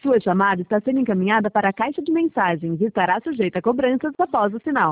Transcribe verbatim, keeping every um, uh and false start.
Sua chamada está sendo encaminhada para a caixa de mensagens e estará sujeita a cobranças após o sinal.